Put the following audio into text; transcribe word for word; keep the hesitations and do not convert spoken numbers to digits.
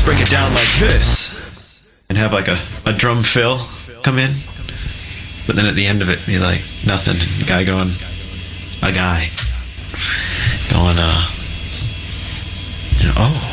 just break it down like this, and have like a, a drum fill come in, but then at the end of it be like nothing, and the guy going, a guy going, uh, you know, oh.